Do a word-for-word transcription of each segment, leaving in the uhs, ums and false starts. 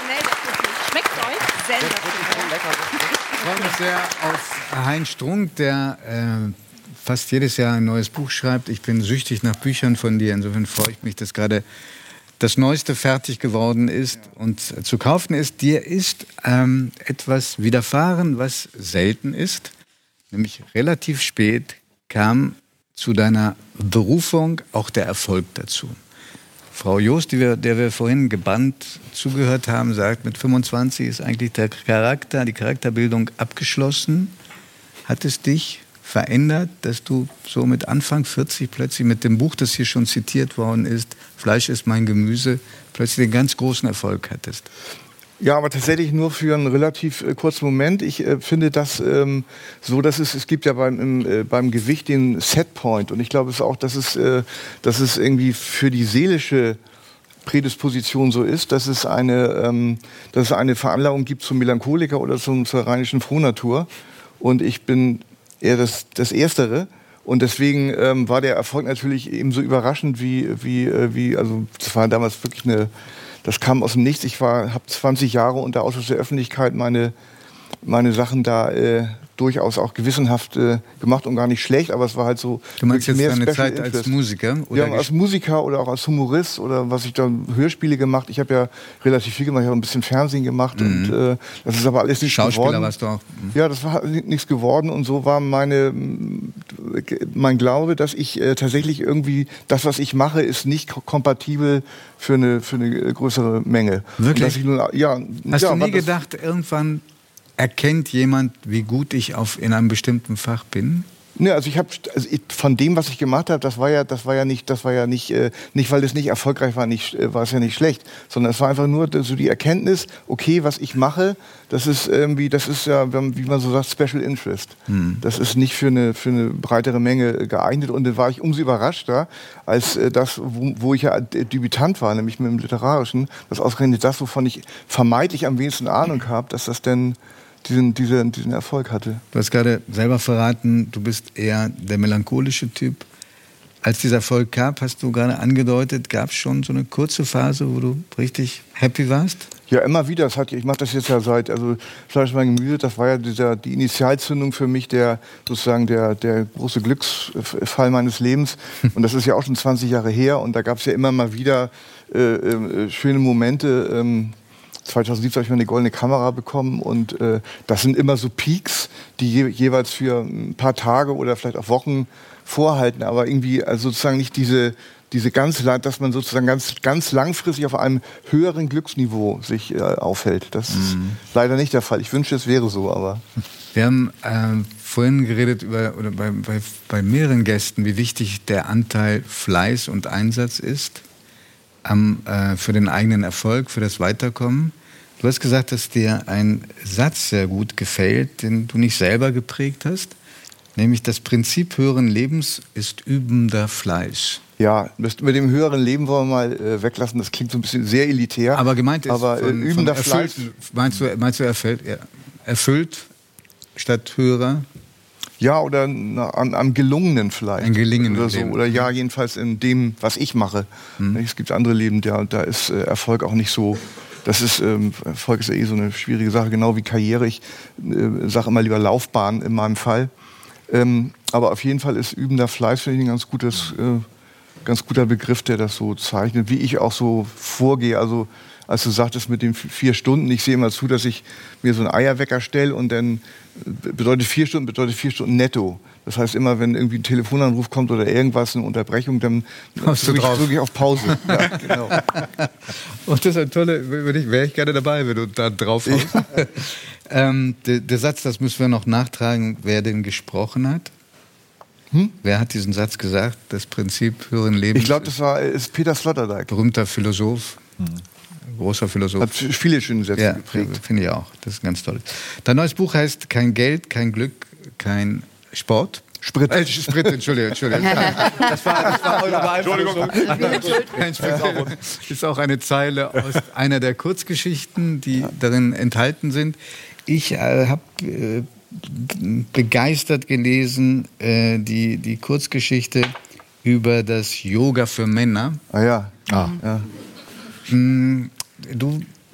sensationell, das Buch. Schmeckt euch? Sensationell. Ich freue mich sehr auf Heinz Strunk, der äh, fast jedes Jahr ein neues Buch schreibt. Ich bin süchtig nach Büchern von dir. Insofern freue ich mich, dass gerade das Neueste fertig geworden ist und zu kaufen ist. Dir ist ähm, etwas widerfahren, was selten ist. Nämlich relativ spät kam zu deiner Berufung auch der Erfolg dazu. Frau Joost, die wir, der wir vorhin gebannt zugehört haben, sagt, mit fünfundzwanzig ist eigentlich der Charakter, die Charakterbildung abgeschlossen. Hat es dich verändert, dass du so mit Anfang vierzig plötzlich mit dem Buch, das hier schon zitiert worden ist, Fleisch ist mein Gemüse, plötzlich den ganz großen Erfolg hattest? Ja, aber tatsächlich nur für einen relativ äh, kurzen Moment. Ich äh, finde das ähm, so, dass es, es gibt ja beim, im, äh, beim Gewicht den Setpoint. Und ich glaube es auch, dass es, äh, dass es irgendwie für die seelische Prädisposition so ist, dass es eine, ähm, dass es eine Veranlagung gibt zum Melancholiker oder zum, zur rheinischen Frohnatur. Und ich bin eher das, das Erstere. Und deswegen ähm, war der Erfolg natürlich ebenso überraschend wie, wie, äh, wie, also das war damals wirklich eine, das kam aus dem Nichts. Ich war, habe zwanzig Jahre unter Ausschluss der Öffentlichkeit meine, meine Sachen da äh, durchaus auch gewissenhaft äh, gemacht und gar nicht schlecht, aber es war halt so. Du meinst jetzt mehr deine Special Zeit Interest. als Musiker? Oder ja, als Musiker oder auch als Humorist oder was ich da, Hörspiele gemacht. Ich habe ja relativ viel gemacht, ich habe ein bisschen Fernsehen gemacht mhm. und äh, das ist aber alles nichts geworden. Schauspieler warst du auch. Mhm. Ja, das war nichts geworden und so war meine, mein Glaube, dass ich äh, tatsächlich irgendwie, das, was ich mache, ist nicht kompatibel für eine, für eine größere Menge. Wirklich? Dass ich nur, ja, Hast ja, du nie gedacht, irgendwann erkennt jemand, wie gut ich auf, in einem bestimmten Fach bin? Ne, also ich habe also ich, von dem, was ich gemacht habe, das war ja, das war ja nicht, das war ja nicht, äh, nicht, weil es nicht erfolgreich war, nicht, äh, war es ja nicht schlecht, sondern es war einfach nur so die Erkenntnis, okay, was ich mache, das ist irgendwie, das ist ja, wie man so sagt, Special Interest. Hm. Das ist nicht für eine, für eine breitere Menge geeignet und da war ich umso überraschter, als äh, das, wo, wo ich ja Debütant war, nämlich mit dem Literarischen, das ausgerechnet das, wovon ich vermeintlich am wenigsten Ahnung habe, dass das denn Diesen, diesen, diesen Erfolg hatte. Du hast gerade selber verraten, du bist eher der melancholische Typ. Als dieser Erfolg gab, hast du gerade angedeutet, gab es schon so eine kurze Phase, wo du richtig happy warst? Ja, immer wieder. Das hat, ich mache das jetzt ja seit, also Fleisch, mein Gemüse, das war ja dieser, die Initialzündung für mich, der sozusagen der, der große Glücksfall meines Lebens. Und das ist ja auch schon zwanzig Jahre her. Und da gab es ja immer mal wieder äh, äh, schöne Momente. Ähm, zweitausendsiebzehn habe ich mal eine goldene Kamera bekommen und äh, das sind immer so Peaks, die je, jeweils für ein paar Tage oder vielleicht auch Wochen vorhalten, aber irgendwie also sozusagen nicht diese, diese ganz, dass man sozusagen ganz, ganz langfristig auf einem höheren Glücksniveau sich äh, aufhält. Das mhm. ist leider nicht der Fall. Ich wünschte, es wäre so, aber... Wir haben äh, vorhin geredet über, oder bei, bei, bei mehreren Gästen, wie wichtig der Anteil Fleiß und Einsatz ist. Am, äh, für den eigenen Erfolg, für das Weiterkommen. Du hast gesagt, dass dir ein Satz sehr gut gefällt, den du nicht selber geprägt hast, nämlich das Prinzip höheren Lebens ist übender Fleiß. Ja, mit dem höheren Leben wollen wir mal äh, weglassen, das klingt so ein bisschen sehr elitär. Aber gemeint ist aber, von, äh, übender von erfüllt, Fleiß. Meinst du, meinst du erfüllt, ja, erfüllt statt höherer? Ja, oder na, am, am Gelungenen vielleicht. Ein gelingenden oder so. Leben. Oder ja, jedenfalls in dem, was ich mache. Hm. Es gibt andere Leben, da, da ist äh, Erfolg auch nicht so. Das ist, ähm, Erfolg ist ja eh so eine schwierige Sache, genau wie Karriere. Ich äh, sage immer lieber Laufbahn in meinem Fall. Ähm, aber auf jeden Fall ist übender Fleiß, finde ich, ein ganz, gutes, äh, ganz guter Begriff, der das so zeichnet. Wie ich auch so vorgehe, also als du sagtest mit den vier Stunden, ich sehe immer zu, dass ich mir so einen Eierwecker stelle und dann bedeutet vier Stunden, bedeutet vier Stunden netto. Das heißt immer, wenn irgendwie ein Telefonanruf kommt oder irgendwas, eine Unterbrechung, dann drücke ich auf Pause. Ja, genau. Und das ist ein tolle, wäre ich gerne dabei, wenn du da drauf haust. Ja. ähm, der, der Satz, das müssen wir noch nachtragen, wer den gesprochen hat. Hm? Wer hat diesen Satz gesagt? Das Prinzip höheren Lebens. Ich glaube, das war ist Peter Sloterdijk. Berühmter Philosoph. Hm. Großer Philosoph. Hat viele schöne Sätze ja, geprägt. Finde ich auch. Das ist ganz toll. Dein neues Buch heißt Kein Geld, kein Glück, kein Sport. Sprit. Äh, Sprit, Entschuldigung, Entschuldigung. Das war, das war eure Beeinflussung. Kein Sprit. Ist auch eine Zeile aus einer der Kurzgeschichten, die ja. darin enthalten sind. Ich äh, habe äh, begeistert gelesen äh, die, die Kurzgeschichte über das Yoga für Männer. Ah ja. Ah. ja. Du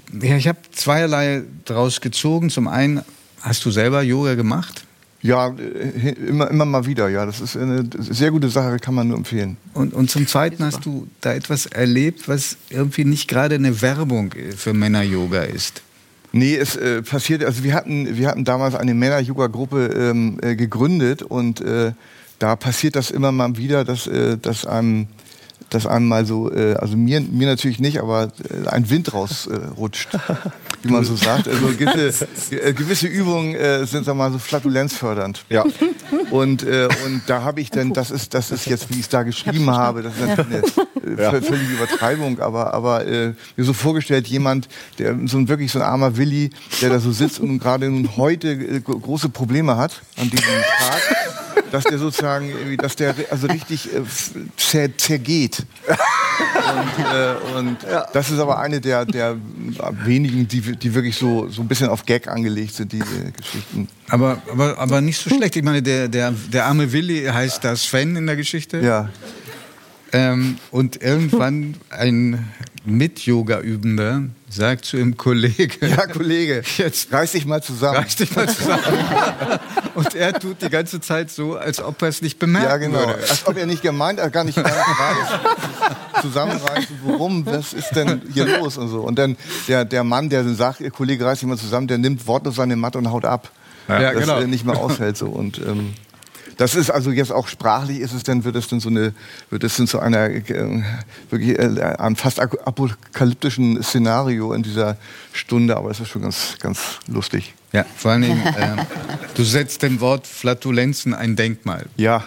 ja, ich habe zweierlei daraus gezogen. Zum einen, hast du selber Yoga gemacht? Ja, immer, immer mal wieder, ja. Das ist eine sehr gute Sache, kann man nur empfehlen. Und, und zum Zweiten hast du da etwas erlebt, was irgendwie nicht gerade eine Werbung für Männer-Yoga ist. Nee, es äh, passiert, also wir hatten, wir hatten damals eine Männer-Yoga-Gruppe ähm, äh, gegründet und äh, da passiert das immer mal wieder, dass, äh, dass einem dass einem mal so, äh, also mir, mir natürlich nicht, aber äh, ein Wind rausrutscht, äh, wie man so sagt. Also gewisse, äh, gewisse Übungen äh, sind, sag mal, so flatulenzfördernd. Ja. Und, äh, und da habe ich dann, das ist, das ist jetzt, wie ich es da geschrieben habe, das ist natürlich eine äh, völlige Übertreibung, aber, aber äh, mir so vorgestellt, jemand, der so ein wirklich so ein armer Willi, der da so sitzt und gerade heute äh, große Probleme hat an diesem Tag, dass der sozusagen, dass der also richtig äh, zer, zergeht. Und, äh, und ja. Das ist aber eine der, der wenigen, die, die wirklich so, so ein bisschen auf Gag angelegt sind, die äh, Geschichten. Aber, aber, aber nicht so schlecht. Ich meine, der, der, der arme Willi heißt da Sven in der Geschichte. Ja. Ähm, und irgendwann ein Mit-Yoga-Übender sagt zu ihm, Kollege... Ja, Kollege, jetzt reiß dich mal zusammen. Reiß dich mal zusammen. Und er tut die ganze Zeit so, als ob er es nicht bemerkt. Ja, genau. würde. Als ob er nicht gemeint, er gar nicht weiß, zusammenreißen, worum, was ist denn hier los und so. Und dann der, der Mann, der sagt, ihr Kollege, reiß dich mal zusammen, der nimmt wortlos seine Matte und haut ab. Ja, ja, dass genau. er nicht mehr aushält. So. Und, ähm, das ist also jetzt auch sprachlich, ist es dann, wird es dann so eine, wird es dann zu einer äh, wirklich äh, einem fast apokalyptischen Szenario in dieser Stunde, aber es ist schon ganz, ganz lustig. Ja, vor allen Dingen, äh, du setzt dem Wort Flatulenzen ein Denkmal. Ja.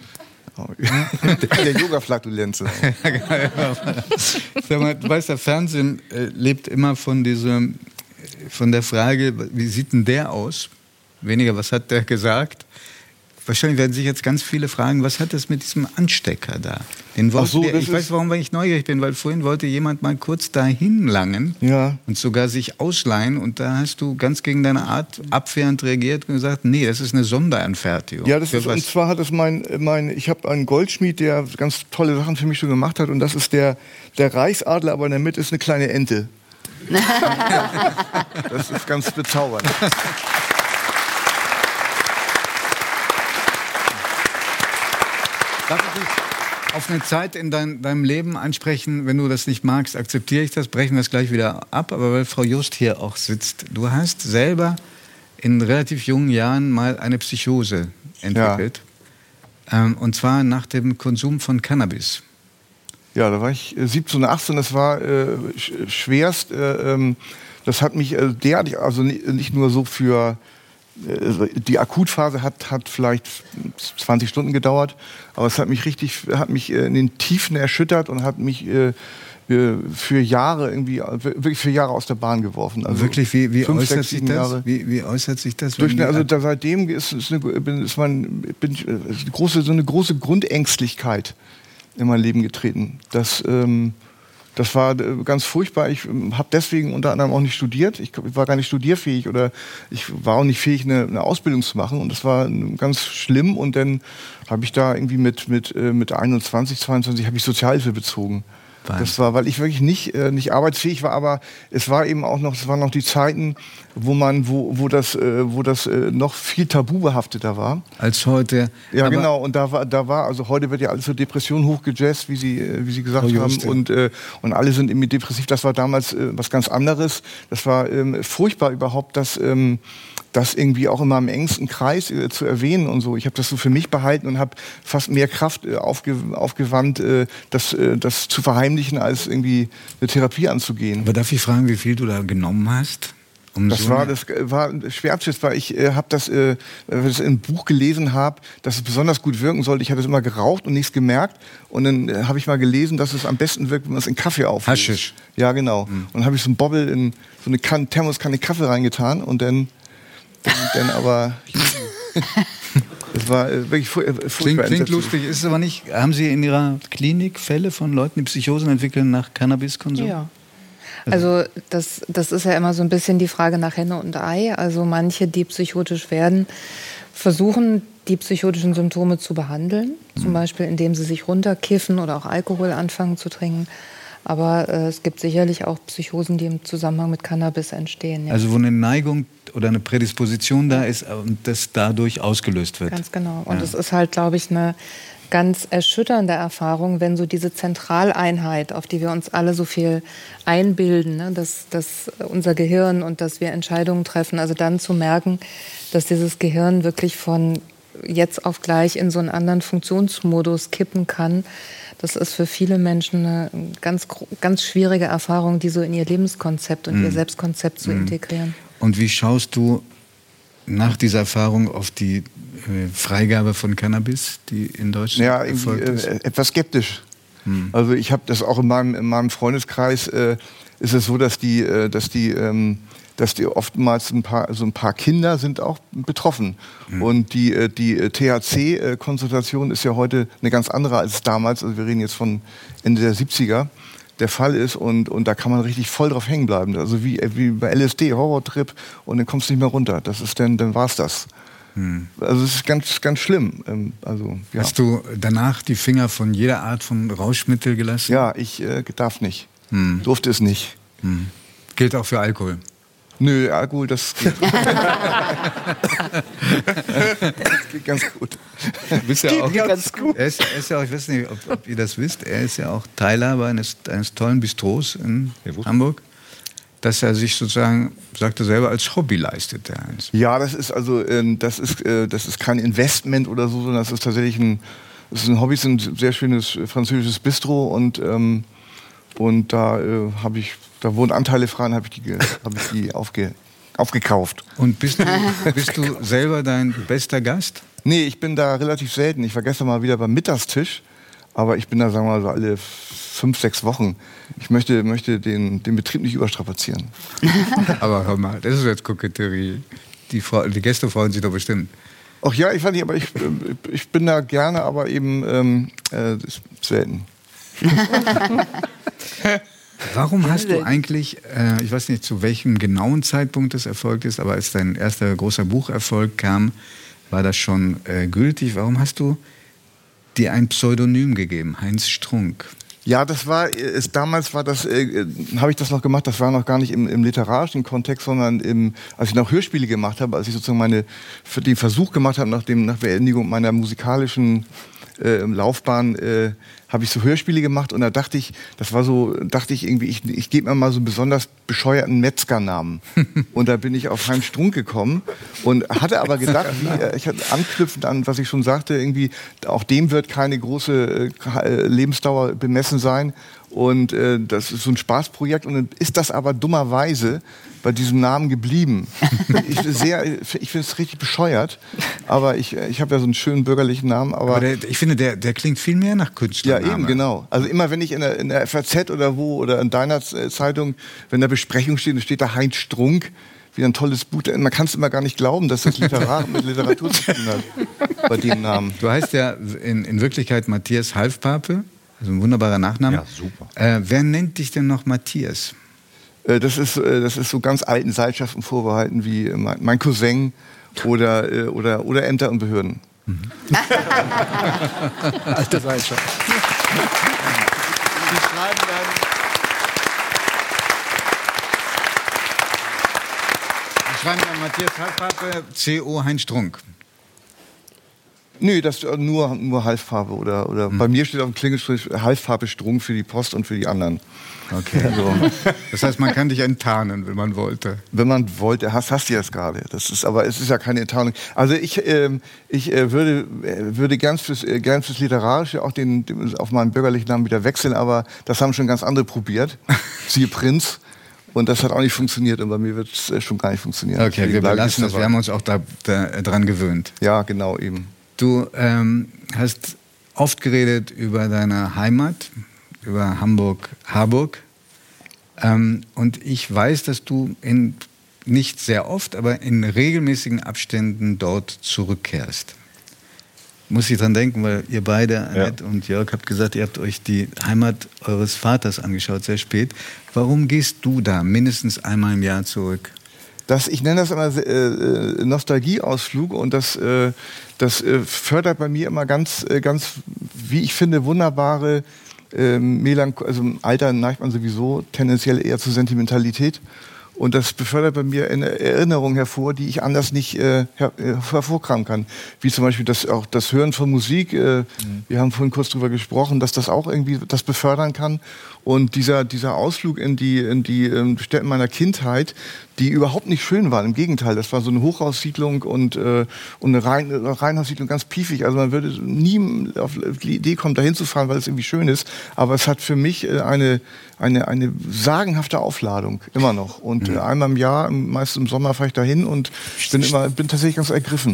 Der Yoga-Flatulenze. Sag mal, du weißt, der Fernsehen äh, lebt immer von diesem, von der Frage, wie sieht denn der aus? Weniger, was hat der gesagt? Wahrscheinlich werden sich jetzt ganz viele fragen, was hat das mit diesem Anstecker da? Den Ach so, der, ich weiß, warum ich neugierig bin, weil vorhin wollte jemand mal kurz dahin langen ja. und sogar sich ausleihen. Und da hast du ganz gegen deine Art abwehrend reagiert und gesagt, nee, das ist eine Sonderanfertigung. Ja, das ist, und zwar hat es mein, mein ich habe einen Goldschmied, der ganz tolle Sachen für mich schon gemacht hat. Und das ist der, der Reichsadler, aber in der Mitte ist eine kleine Ente. Das ist ganz bezaubernd. Darf ich dich auf eine Zeit in dein, deinem Leben ansprechen? Wenn du das nicht magst, akzeptiere ich das, brechen wir es gleich wieder ab. Aber weil Frau Just hier auch sitzt, du hast selber in relativ jungen Jahren mal eine Psychose entwickelt. Ja. Ähm, und zwar nach dem Konsum von Cannabis. Ja, da war ich äh, siebzehn, achtzehn, das war äh, sch schwerst. Äh, ähm, das hat mich äh, derartig, also nicht nur so für... Die Akutphase hat, hat vielleicht zwanzig Stunden gedauert, aber es hat mich richtig, hat mich in den Tiefen erschüttert und hat mich äh, für Jahre irgendwie, wirklich für Jahre aus der Bahn geworfen. Also wirklich, wie, wie, fünf, äußert, sechs, sich das? Wie, wie äußert sich das? Durch eine, also da, seitdem ist, ist, eine, ist, man, bin ich, ist eine große, so eine große Grundängstlichkeit in mein Leben getreten. Das, ähm, Das war ganz furchtbar. Ich habe deswegen unter anderem auch nicht studiert. Ich war gar nicht studierfähig oder ich war auch nicht fähig, eine, eine Ausbildung zu machen. Und das war ganz schlimm. Und dann habe ich da irgendwie mit, mit, mit einundzwanzig, zweiundzwanzig habe ich Sozialhilfe bezogen. Wahnsinn. Das war, weil ich wirklich nicht, äh, nicht arbeitsfähig war, aber es war eben auch noch, es waren noch die Zeiten, wo man, wo, wo das, äh, wo das äh, noch viel tabubehafteter war. Als heute. Ja, aber genau. Und da war, da war, also heute wird ja alles zur Depression hochgejazzt, wie Sie, äh, wie Sie gesagt oh, haben. Und, äh, und alle sind irgendwie depressiv. Das war damals äh, was ganz anderes. Das war ähm, furchtbar überhaupt, dass, ähm, das irgendwie auch in meinem engsten Kreis äh, zu erwähnen und so. Ich habe das so für mich behalten und habe fast mehr Kraft äh, aufge aufgewandt, äh, das, äh, das zu verheimlichen, als irgendwie eine Therapie anzugehen. Aber darf ich fragen, wie viel du da genommen hast? Um das, so war, das war schmerzhaft, weil ich äh, habe das, äh, das in einem Buch gelesen habe, dass es besonders gut wirken sollte. Ich hatte es immer geraucht und nichts gemerkt. Und dann äh, habe ich mal gelesen, dass es am besten wirkt, wenn man es in Kaffee auflöst. Haschisch. Ja, genau. Mhm. Und dann habe ich so einen Bobbel in so eine Kan Thermoskanne Kaffee reingetan und dann Und dann aber, das war wirklich furchtbar. Klingt, klingt lustig, ist es aber nicht. Haben Sie in Ihrer Klinik Fälle von Leuten, die Psychosen entwickeln nach Cannabiskonsum? Ja. Also das, das ist ja immer so ein bisschen die Frage nach Henne und Ei. Also manche, die psychotisch werden, versuchen, die psychotischen Symptome zu behandeln. Zum Beispiel, indem sie sich runterkiffen oder auch Alkohol anfangen zu trinken. Aber äh, es gibt sicherlich auch Psychosen, die im Zusammenhang mit Cannabis entstehen. Ja. Also wo eine Neigung oder eine Prädisposition da ist und das dadurch ausgelöst wird. Ganz genau. Und Ja. es ist halt, glaube ich, eine ganz erschütternde Erfahrung, wenn so diese Zentraleinheit, auf die wir uns alle so viel einbilden, ne, dass, dass unser Gehirn und dass wir Entscheidungen treffen, also dann zu merken, dass dieses Gehirn wirklich von jetzt auf gleich in so einen anderen Funktionsmodus kippen kann. Das ist für viele Menschen eine ganz, ganz schwierige Erfahrung, die so in ihr Lebenskonzept und mm. ihr Selbstkonzept zu mm. integrieren. Und wie schaust du nach dieser Erfahrung auf die äh, Freigabe von Cannabis, die in Deutschland ja, erfolgt ist? Äh, etwas skeptisch. Hm. Also ich habe das auch in meinem, in meinem Freundeskreis, äh, ist es so, dass die, äh, dass die, ähm, dass die oftmals ein paar, also ein paar Kinder sind auch betroffen. Hm. Und die, äh, die T H C-Konzentration ist ja heute eine ganz andere als damals. Also wir reden jetzt von Ende der siebziger. Der Fall ist und, und da kann man richtig voll drauf hängen bleiben. Also wie, wie bei L S D, Horrortrip und dann kommst du nicht mehr runter. Das ist dann, dann war's das. Hm. Also es ist ganz, ganz schlimm. Ähm, also, ja. Hast du danach die Finger von jeder Art von Rauschmittel gelassen? Ja, ich äh, darf nicht. Hm. Durfte es nicht. Hm. Gilt auch für Alkohol? Nö, Alkohol, das geht. das geht ganz gut. Du bist ja auch, ganz gut. Er ist, er ist ja auch, ich weiß nicht, ob, ob ihr das wisst, er ist ja auch Teilhaber eines, eines tollen Bistros in Hamburg, dass er sich sozusagen, sagt er selber, als Hobby leistet. Der eins. Ja, das ist also, äh, das ist, äh, das ist kein Investment oder so, sondern das ist tatsächlich ein, das ist ein Hobby, es ist ein sehr schönes französisches Bistro und, ähm, und da äh, habe ich Da wurden Anteile frei und habe ich die, hab ich die aufge, aufgekauft. Und bist du, bist du selber dein bester Gast? Nee, ich bin da relativ selten. Ich war gestern mal wieder beim Mittagstisch, aber ich bin da, sagen wir mal, so alle fünf, sechs Wochen. Ich möchte, möchte den, den Betrieb nicht überstrapazieren. Aber hör mal, das ist jetzt Koketterie. Die, Frau, die Gäste freuen sich doch bestimmt. Ach ja, ich weiß nicht, aber ich, ich bin da gerne, aber eben ähm, äh, selten. Warum hast du eigentlich, äh, ich weiß nicht, zu welchem genauen Zeitpunkt das erfolgt ist, aber als dein erster großer Bucherfolg kam, war das schon äh, gültig. Warum hast du dir ein Pseudonym gegeben, Heinz Strunk? Ja, das war, ist, damals war das, äh, habe ich das noch gemacht, das war noch gar nicht im, im literarischen Kontext, sondern im, als ich noch Hörspiele gemacht habe, als ich sozusagen meine, für den Versuch gemacht habe, nach, dem, nach Beendigung meiner musikalischen äh, Laufbahn, äh, habe ich so Hörspiele gemacht und da dachte ich, das war so, dachte ich irgendwie, ich, ich gebe mir mal so einen besonders bescheuerten Metzgernamen. Und da bin ich auf Heinz Strunk gekommen und hatte aber gedacht, wie, ich hatte anknüpfend an, was ich schon sagte, irgendwie, auch dem wird keine große äh, Lebensdauer bemessen sein. Und äh, das ist so ein Spaßprojekt und dann ist das aber dummerweise bei diesem Namen geblieben. Ich, sehr, ich finde es richtig bescheuert, aber ich, ich habe ja so einen schönen bürgerlichen Namen. Aber, aber der, ich finde, der, der klingt viel mehr nach Künstlername. Ja, eben, genau. Also immer, wenn ich in der, in der F A Z oder wo oder in deiner Zeitung, wenn da Besprechung steht, dann steht da Heinz Strunk, wie ein tolles Buch. Man kann es immer gar nicht glauben, dass das Literar mit Literatur zu tun hat bei dem Namen. Du heißt ja in, in Wirklichkeit Matthias Halfpape. Also ein wunderbarer Nachname. Ja, super. Äh, wer nennt dich denn noch Matthias? Äh, das ist, äh, das ist so ganz alten Seilschaften vorbehalten wie äh, mein, mein Cousin oder, äh, oder, oder Ämter und Behörden. Mhm. Alte Seilschaft. Die schreiben dann... Die schreiben dann Matthias Halfpape, C O Heinz Strunk. Nö, das ist nur, nur Halffarbe. Oder, oder hm. Bei mir steht auf dem Klingelstrich Halffarbe Strunk für die Post und für die anderen. Okay. So. Das heißt, man kann dich enttarnen, wenn man wollte. Wenn man wollte, hast, hast du jetzt gerade. Das ist, aber es ist ja keine Enttarnung. Also ich, äh, ich äh, würde, äh, würde gern fürs, äh, gern fürs Literarische auch den, den, auf meinen bürgerlichen Namen wieder wechseln, aber das haben schon ganz andere probiert. Siehe Prinz. Und das hat auch nicht funktioniert und bei mir wird es äh, schon gar nicht funktionieren. Okay, Deswegen wir belassen das. Wir haben uns auch da, da dran gewöhnt. Ja, genau, eben. Du ähm, hast oft geredet über deine Heimat, über Hamburg-Harburg. Ähm, und ich weiß, dass du in, nicht sehr oft, aber in regelmäßigen Abständen dort zurückkehrst. Muss ich dran denken, weil ihr beide, Annette ja. und Jörg, habt gesagt, ihr habt euch die Heimat eures Vaters angeschaut, sehr spät. Warum gehst du da mindestens einmal im Jahr zurück? Das, ich nenne das immer äh, Nostalgieausflug und das, äh, das äh, fördert bei mir immer ganz, äh, ganz, wie ich finde, wunderbare ähm, Melanch- also im Alter neigt man sowieso tendenziell eher zur Sentimentalität. Und das befördert bei mir eine Erinnerung hervor, die ich anders nicht äh, her äh, hervorkramen kann. Wie zum Beispiel das, auch das Hören von Musik. Äh, mhm. Wir haben vorhin kurz drüber gesprochen, dass das auch irgendwie das befördern kann. Und dieser, dieser Ausflug in die, in die ähm, Städte meiner Kindheit, die überhaupt nicht schön waren. Im Gegenteil, das war so eine Hochhaussiedlung und, äh, und eine, Rein eine Reihenhaussiedlung, ganz piefig. Also man würde nie auf die Idee kommen, da hinzufahren, weil es irgendwie schön ist. Aber es hat für mich äh, eine, eine, eine sagenhafte Aufladung, immer noch. Und äh, einmal im Jahr, meist im Sommer, fahre ich dahin und bin, immer, bin tatsächlich ganz ergriffen.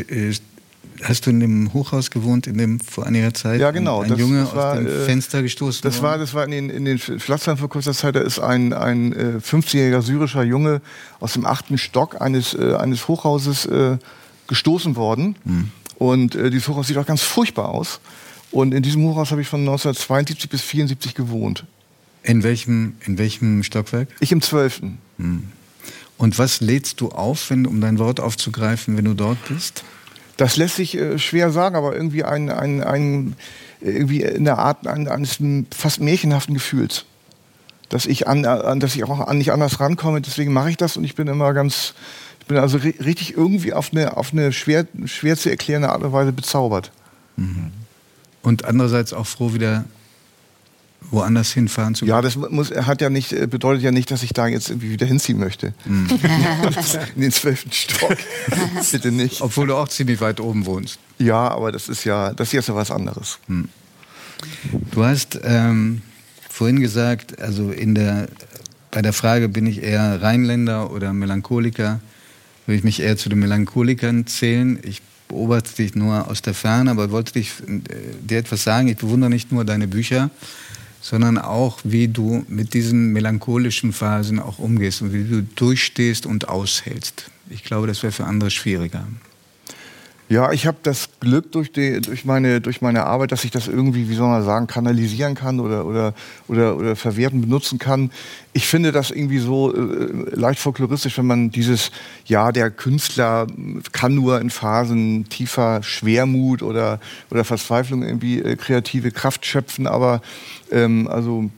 Hast du in dem Hochhaus gewohnt, in dem vor einiger Zeit ja, genau. ein das, Junge das war, aus dem äh, Fenster gestoßen das war, das war in den, in den Pflastern vor kurzer Zeit. Da ist ein, ein äh, fünfzigjähriger syrischer Junge aus dem achten Stock eines, äh, eines Hochhauses äh, gestoßen worden. Hm. Und äh, dieses Hochhaus sieht auch ganz furchtbar aus. Und in diesem Hochhaus habe ich von neunzehnhundertzweiundsiebzig bis vierundsiebzig gewohnt. In welchem, in welchem Stockwerk? Ich im zwölften. Hm. Und was lädst du auf, wenn, um dein Wort aufzugreifen, wenn du dort bist? Das lässt sich äh, schwer sagen, aber irgendwie ein, ein, ein irgendwie in der Art ein, eines fast märchenhaften Gefühls, dass ich an, an dass ich auch an nicht anders rankomme. Deswegen mache ich das und ich bin immer ganz, ich bin also ri richtig irgendwie auf eine auf eine schwer schwer zu erklärende Art und Weise bezaubert. Mhm. Und andererseits auch froh, wieder woanders hinfahren zu können? Ja, das muss, hat ja nicht, bedeutet ja nicht, dass ich da jetzt irgendwie wieder hinziehen möchte. Mm. In den zwölften Stock. Bitte nicht. Obwohl du auch ziemlich weit oben wohnst. Ja, aber das ist ja, das ist jetzt ja was anderes. Hm. Du hast ähm, vorhin gesagt, also in der, bei der Frage, bin ich eher Rheinländer oder Melancholiker, würde ich mich eher zu den Melancholikern zählen. Ich beobachte dich nur aus der Ferne, aber wollte dich, äh, dir etwas sagen. Ich bewundere nicht nur deine Bücher, sondern auch, wie du mit diesen melancholischen Phasen auch umgehst und wie du durchstehst und aushältst. Ich glaube, das wäre für andere schwieriger. Ja, ich habe das Glück durch, die, durch, meine, durch meine Arbeit, dass ich das irgendwie, wie soll man sagen, kanalisieren kann oder, oder, oder, oder verwerten, benutzen kann. Ich finde das irgendwie so äh, leicht folkloristisch, wenn man dieses, ja, der Künstler kann nur in Phasen tiefer Schwermut oder, oder Verzweiflung irgendwie äh, kreative Kraft schöpfen, aber ähm, also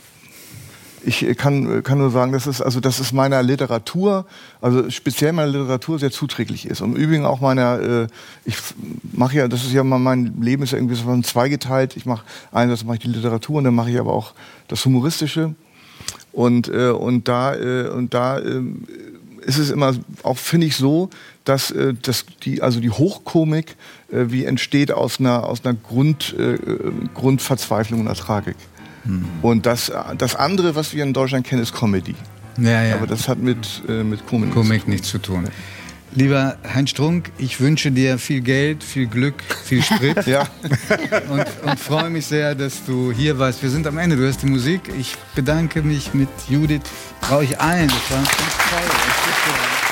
ich kann, kann nur sagen, dass es, also, dass es meiner Literatur, also speziell meiner Literatur sehr zuträglich ist. Und im Übrigen auch meiner, äh, ich mache ja, das ist ja mal, mein Leben ist ja irgendwie so zweigeteilt. Ich mache einerseits mache ich die Literatur und dann mache ich aber auch das Humoristische. Und, äh, und da, äh, und da äh, ist es immer auch, finde ich, so, dass, äh, dass die, also die Hochkomik äh, wie entsteht aus einer, aus einer Grund, äh, Grundverzweiflung und einer Tragik. Hm. Und das, das andere, was wir in Deutschland kennen, ist Comedy. Ja, ja. Aber das hat mit, äh, mit Komik, Komik nichts zu tun. Lieber Heinz Strunk, ich wünsche dir viel Geld, viel Glück, viel Sprit. Ja. und, und freue mich sehr, dass du hier warst. Wir sind am Ende, du hörst die Musik. Ich bedanke mich mit Judith, bei euch allen. Das war ganz toll.